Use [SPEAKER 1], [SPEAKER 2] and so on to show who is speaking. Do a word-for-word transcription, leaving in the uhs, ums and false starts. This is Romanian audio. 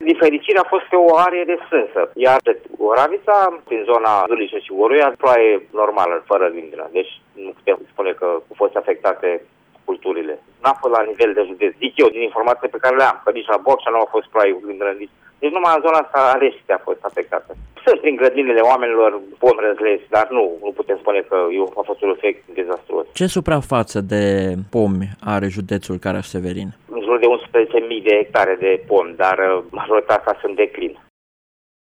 [SPEAKER 1] din fericire a fost pe o arie de strânsă, iar Oravița, prin zona Zulice și Oruia, ploaie normală, fără grindină. Deci nu putem spune că au fost afectate culturile. N-a fost la nivel de județ, zic eu, din informații pe care le am, că nici la Borcea nu a fost ploaie cu grindină. Deci numai în zona asta Alești a fost afectată. Sunt prin grădinile oamenilor pomi răzleți, dar nu, nu putem spune că a fost un efect dezastruos.
[SPEAKER 2] Ce suprafață de pomi are județul Caraș-Severin?
[SPEAKER 1] În jur de unsprezece mii de hectare de pomi, dar majoritatea sunt de declin.